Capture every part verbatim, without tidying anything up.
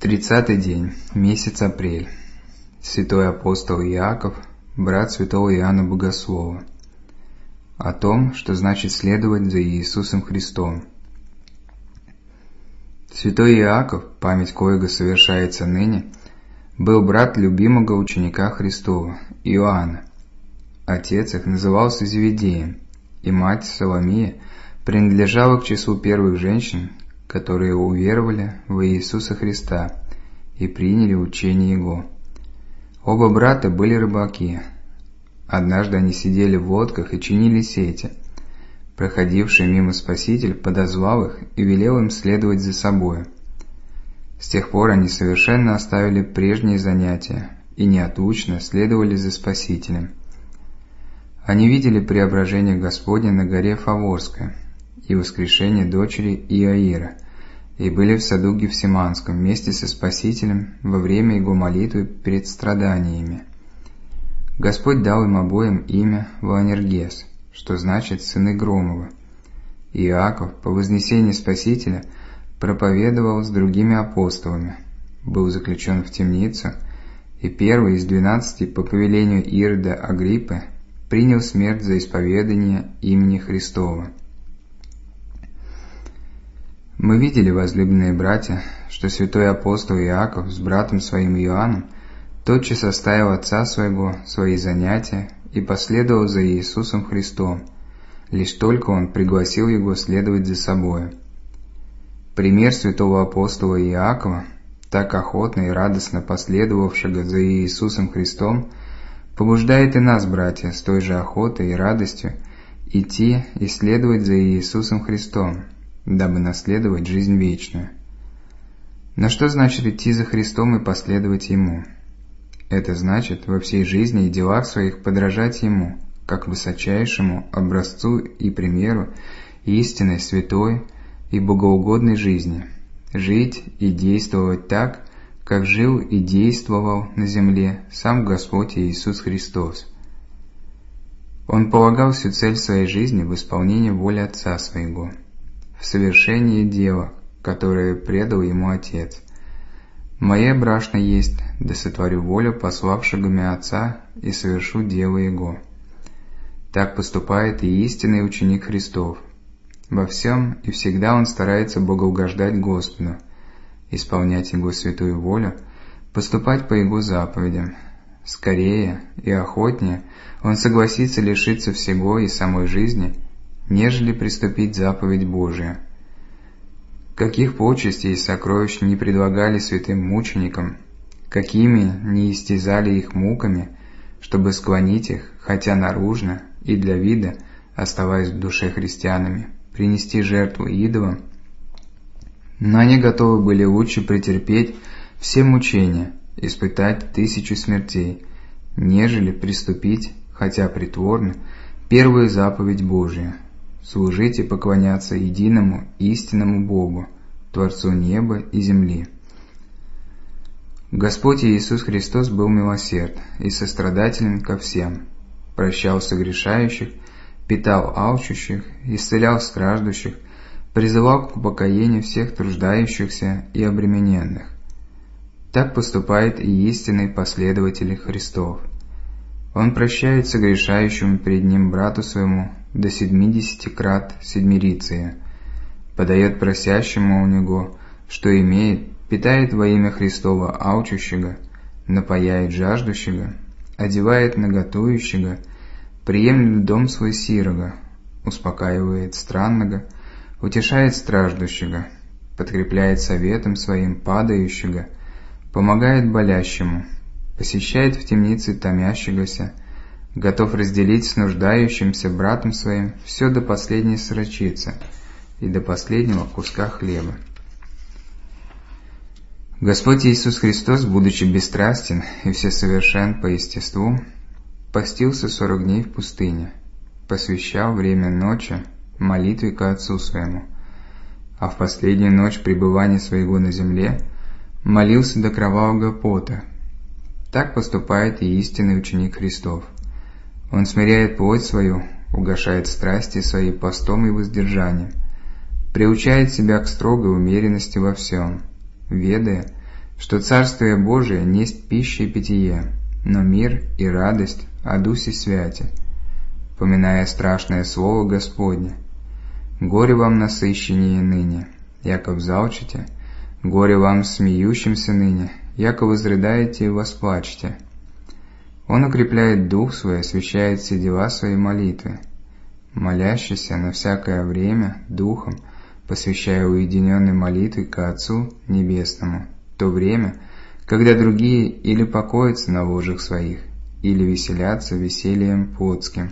Тридцатый день, месяц апрель. Святой апостол Иаков, брат святого Иоанна Богослова. О том, что значит следовать за Иисусом Христом. Святой Иаков, память коего совершается ныне, был брат любимого ученика Христова, Иоанна. Отец их назывался Зеведеем, и мать Соломия принадлежала к числу первых женщин, которые уверовали в Иисуса Христа и приняли учение Его. Оба брата были рыбаки. Однажды они сидели в лодках и чинили сети. Проходивший мимо Спаситель подозвал их и велел им следовать за собою. С тех пор они совершенно оставили прежние занятия и неотлучно следовали за Спасителем. Они видели преображение Господне на горе Фаворской и воскрешение дочери Иаира, и были в саду Гефсиманском вместе со Спасителем во время Его молитвы перед страданиями. Господь дал им обоим имя Ваанергес, что значит «сыны Громова». Иаков по вознесении Спасителя проповедовал с другими апостолами, был заключен в темницу, и первый из двенадцати по повелению Ирода Агриппы принял смерть за исповедание имени Христова. Мы видели, возлюбленные братья, что святой апостол Иаков с братом своим Иоанном тотчас оставил отца своего, свои занятия и последовал за Иисусом Христом, лишь только он пригласил его следовать за собою. Пример святого апостола Иакова, так охотно и радостно последовавшего за Иисусом Христом, побуждает и нас, братья, с той же охотой и радостью идти и следовать за Иисусом Христом, дабы наследовать жизнь вечную. Но что значит идти за Христом и последовать Ему? Это значит во всей жизни и делах своих подражать Ему, как высочайшему образцу и примеру истинной, святой и богоугодной жизни, жить и действовать так, как жил и действовал на земле сам Господь Иисус Христос. Он полагал всю цель своей жизни в исполнении воли Отца Своего, в совершении дела, которое предал Ему Отец. «Моя брашна есть, да сотворю волю пославшего меня Отца и совершу дело Его». Так поступает и истинный ученик Христов. Во всем и всегда он старается богоугождать Господу, исполнять Его святую волю, поступать по Его заповедям. Скорее и охотнее он согласится лишиться всего и самой жизни, нежели приступить заповедь Божию. Каких почестей и сокровищ не предлагали святым мученикам, какими не истязали их муками, чтобы склонить их, хотя наружно и для вида, оставаясь в душе христианами, принести жертву идолам, но они готовы были лучше претерпеть все мучения, испытать тысячу смертей, нежели приступить, хотя притворно, первую заповедь Божию: служить и поклоняться единому истинному Богу, Творцу неба и земли. Господь Иисус Христос был милосерд и сострадателен ко всем, прощал согрешающих, питал алчущих, исцелял страждущих, призывал к упокоению всех труждающихся и обремененных. Так поступает и истинный последователь Христов. Он прощает согрешающему перед ним брату своему до седьмидесяти крат седмириция, подает просящему у него, что имеет, питает во имя Христова алчущего, напояет жаждущего, одевает наготующего, приемлет дом свой сирого, успокаивает странного, утешает страждущего, подкрепляет советом своим падающего, помогает болящему, посещает в темнице томящегося, готов разделить с нуждающимся братом своим все до последней сорочицы и до последнего куска хлеба. Господь Иисус Христос, будучи бесстрастен и всесовершен по естеству, постился сорок дней в пустыне, посвящал время ночи молитве ко Отцу Своему, а в последнюю ночь пребывания Своего на земле молился до кровавого пота. Так поступает и истинный ученик Христов. Он смиряет плоть свою, угашает страсти свои постом и воздержанием, приучает себя к строгой умеренности во всем, ведая, что Царствие Божие несть пища и питье, но мир и радость о Духе Святе, поминая страшное слово Господне. Горе вам насыщение ныне, яко взалчите, горе вам смеющимся ныне, яко возрыдаете и восплачете. Он укрепляет дух свой, освящает все дела свои молитвы, молящийся на всякое время духом, посвящая уединенной молитвы ко Отцу Небесному, то время, когда другие или покоятся на ложах своих, или веселятся весельем плотским.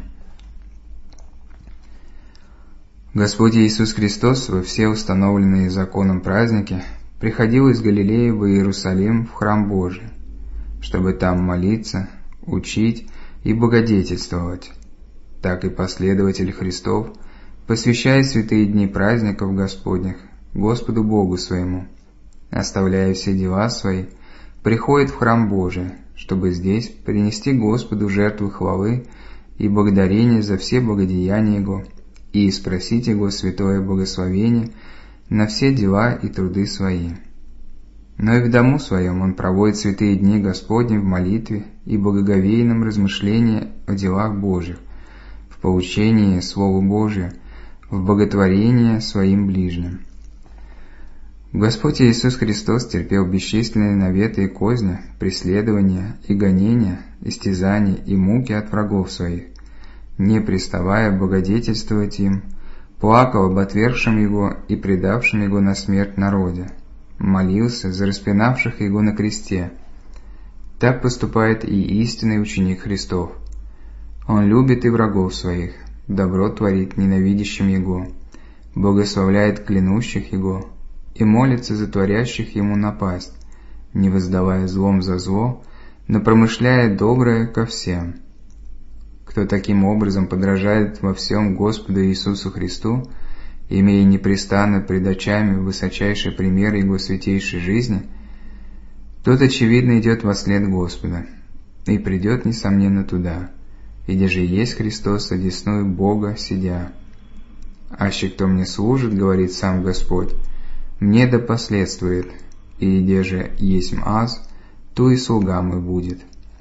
Господь Иисус Христос во все установленные законом праздники приходил из Галилеи в Иерусалим в храм Божий, чтобы там молиться, учить и благодетельствовать. Так и последователь Христов посвящает святые дни праздников Господних Господу Богу своему, оставляя все дела свои, приходит в храм Божий, чтобы здесь принести Господу жертву хвалы и благодарения за все благодеяния Его и спросить Его святое благословение на все дела и труды свои. Но и в дому своем он проводит святые дни Господни в молитве и благоговейном размышлении о делах Божьих, в поучении Слову Божию, в боготворении своим ближним. Господь Иисус Христос терпел бесчисленные наветы и козни, преследования и гонения, истязания и муки от врагов своих, не приставая благодетельствовать им, плакал об отвергшем Его и предавшем Его на смерть народе, молился за распинавших Его на кресте. Так поступает и истинный ученик Христов. Он любит и врагов своих, добро творит ненавидящим Его, благословляет клянущих Его и молится за творящих Ему напасть, не воздавая злом за зло, но промышляя доброе ко всем. Кто таким образом подражает во всем Господу Иисусу Христу, имея непрестанно пред очами высочайший пример Его святейшей жизни, тот, очевидно, идет во след Господа и придет, несомненно, туда, где же есть Христос одесную Бога сидя. «Аще кто мне служит, — говорит сам Господь, — мне да последствует, и где же есть аз, то и слуга мой будет».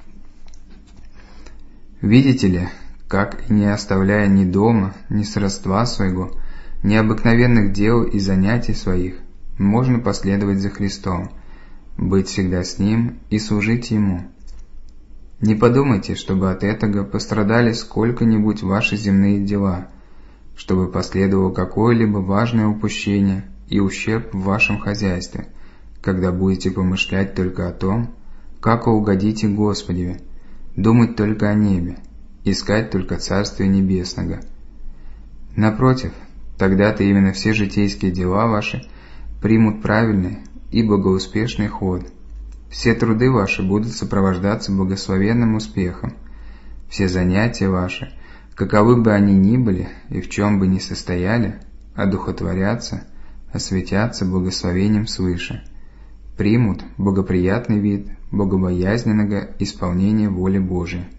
Видите ли, как, не оставляя ни дома, ни сродства своего, ни обыкновенных дел и занятий своих, можно последовать за Христом, быть всегда с Ним и служить Ему. Не подумайте, чтобы от этого пострадали сколько-нибудь ваши земные дела, чтобы последовало какое-либо важное упущение и ущерб в вашем хозяйстве, когда будете помышлять только о том, как угодите Господеве, думать только о небе, искать только Царствие Небесного. Напротив, тогда-то именно все житейские дела ваши примут правильный и благоуспешный ход. Все труды ваши будут сопровождаться благословенным успехом. Все занятия ваши, каковы бы они ни были и в чем бы ни состояли, одухотворятся, осветятся благословением свыше, примут благоприятный вид богобоязненного исполнения воли Божией.